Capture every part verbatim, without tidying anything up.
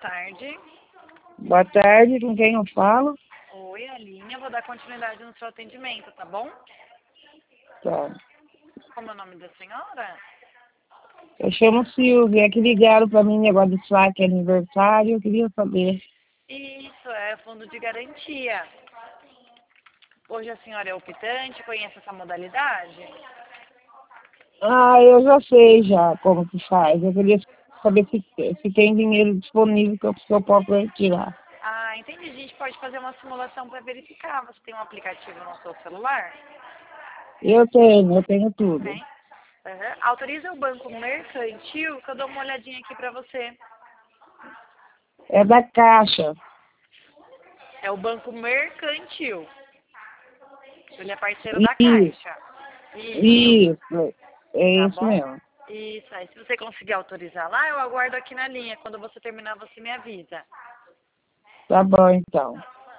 tarde. Boa tarde, com quem eu falo? Oi, Aline, eu vou dar continuidade no seu atendimento, tá bom? Tá. Como é o nome da senhora? Eu chamo Silvia, é que ligaram pra mim negócio de saque aniversário, eu queria saber. Isso, é fundo de garantia. Hoje a senhora é optante, conhece essa modalidade? Ah, eu já sei já como que faz. Eu queria saber se, se tem dinheiro disponível que eu, que eu posso retirar. Ah, entendi. A gente pode fazer uma simulação para verificar. Você tem um aplicativo no seu celular? Eu tenho, eu tenho tudo. Tem? Uhum. Autoriza o banco mercantil que eu dou uma olhadinha aqui para você. É da Caixa. É o banco mercantil. Ele é parceiro da Isso, Caixa. Isso. isso. É Tá isso bom? mesmo. Isso. Aí, se você conseguir autorizar lá, eu aguardo aqui na linha. Quando você terminar, você me avisa. Tá bom, então.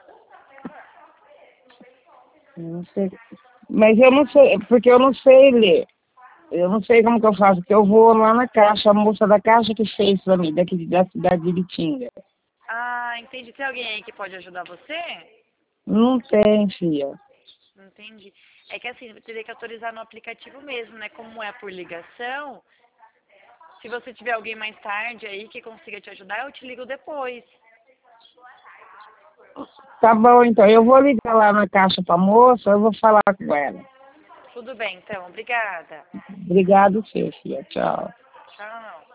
Não sei. Mas eu não sei, porque eu não sei ler. Eu não sei como que eu faço, porque eu vou lá na Caixa, a moça da Caixa que fez pra mim, daqui da cidade de Bitinga. Ah, entendi. Tem alguém aí que pode ajudar você? Não tem, filha. Entendi. É que assim, eu teria que autorizar no aplicativo mesmo, né? Como é por ligação, se você tiver alguém mais tarde aí que consiga te ajudar, eu te ligo depois. Tá bom, então. Eu vou ligar lá na Caixa pra moça, eu vou falar com ela. Tudo bem, então. Obrigada. Obrigado, filha. Tchau. Tchau.